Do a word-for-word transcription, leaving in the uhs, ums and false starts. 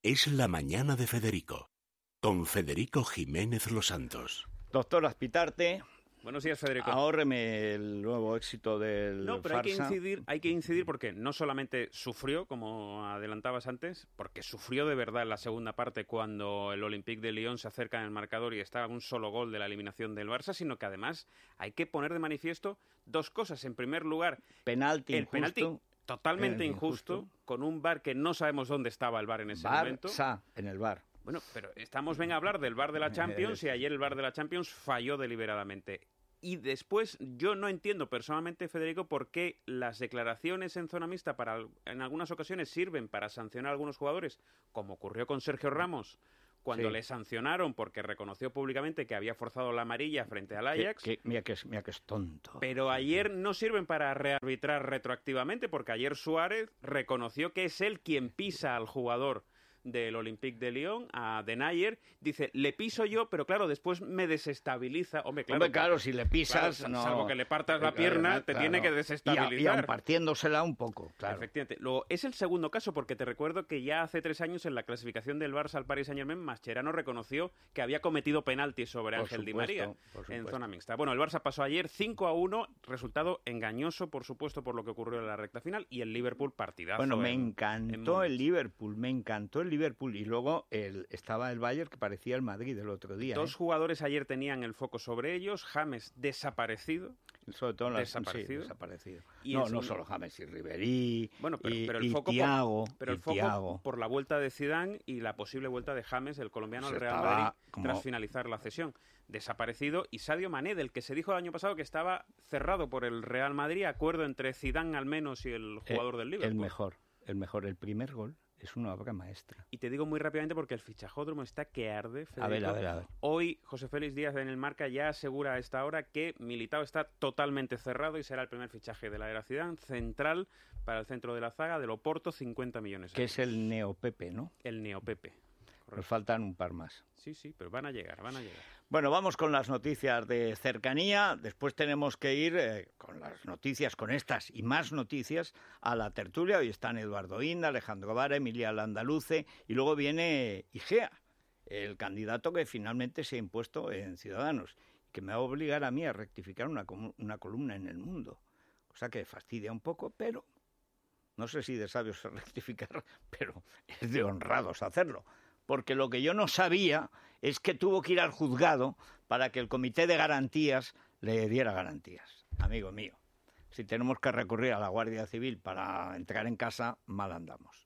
Es la mañana de Federico, con Federico Jiménez Los Santos. Doctor Azpitarte. Buenos días, Federico. Ahórreme el nuevo éxito del No, pero farsa. hay que incidir, hay que incidir porque no solamente sufrió, como adelantabas antes, porque sufrió de verdad en la segunda parte cuando el Olympique de Lyon se acerca en el marcador y está a un solo gol de la eliminación del Barça, sino que además hay que poner de manifiesto dos cosas. En primer lugar, penalti el injusto, penalti totalmente penalti injusto, injusto, con un V A R que no sabemos dónde estaba el V A R en ese Barça, momento. en el V A R. Bueno, pero estamos, ven a hablar del V A R de la Champions y ayer el V A R de la Champions falló deliberadamente. Y después, yo no entiendo personalmente, Federico, por qué las declaraciones en zona mixta para, en algunas ocasiones sirven para sancionar a algunos jugadores, como ocurrió con Sergio Ramos, cuando sí. le sancionaron porque reconoció públicamente que había forzado la amarilla frente al Ajax. Que, que, mira, que es, mira que es tonto. Pero ayer no sirven para rearbitrar retroactivamente, porque ayer Suárez reconoció que es él quien pisa al jugador del Olympique de Lyon, a Denayer, dice, le piso yo, pero claro, después me desestabiliza. Hombre, claro, Hombre, claro si le pisas, claro, no... salvo que le partas la pierna, claro, te claro. tiene que desestabilizar. Y, a, y aun partiéndosela un poco, claro. Efectivamente. Luego, es el segundo caso, porque te recuerdo que ya hace tres años en la clasificación del Barça al Paris Saint-Germain, Mascherano reconoció que había cometido penalti sobre Por Ángel supuesto, Di María en zona mixta. Bueno, el Barça pasó ayer cinco a uno, resultado engañoso, por supuesto, por lo que ocurrió en la recta final, y el Liverpool partidazo. Bueno, me en, encantó en el Liverpool, me encantó el Liverpool, y luego El, estaba el Bayern que parecía el Madrid el otro día. Dos ¿eh? jugadores ayer tenían el foco sobre ellos. James desaparecido. Sobre todo en las, desaparecido. Sí, desaparecido. Y no, el, no solo James y Ribery. Bueno, pero, y, pero el y foco, Thiago, por, pero el y foco Thiago. por la vuelta de Zidane y la posible vuelta de James, el colombiano, Se al Real estaba Madrid como... tras finalizar la cesión. Desaparecido. Y Sadio Mané, del que se dijo el año pasado que estaba cerrado por el Real Madrid, acuerdo entre Zidane al menos y el jugador eh, del Liverpool. El mejor, el mejor, el primer gol. Es una obra maestra. Y te digo muy rápidamente porque el fichajódromo está que arde, Federico. A ver, a ver, a ver. Hoy José Félix Díaz en el Marca ya asegura a esta hora que Militao está totalmente cerrado y será el primer fichaje de la era Zidane, central para el centro de la zaga del Oporto, cincuenta millones. Que es el Neopepe, ¿no? El Neopepe. Correcto. Nos faltan un par más. Sí, sí, pero van a llegar, van a llegar. Bueno, vamos con las noticias de cercanía. Después tenemos que ir eh, con las noticias, con estas y más noticias, a la tertulia. Hoy están Eduardo Inda, Alejandro Vara, Emilia Landaluce y luego viene Igea, el candidato que finalmente se ha impuesto en Ciudadanos, que me va a obligar a mí a rectificar una, una columna en El Mundo, cosa que fastidia un poco, pero no sé si de sabios es rectificar, pero es de honrados hacerlo. Porque lo que yo no sabía es que tuvo que ir al juzgado para que el Comité de Garantías le diera garantías. Amigo mío, si tenemos que recurrir a la Guardia Civil para entrar en casa, mal andamos.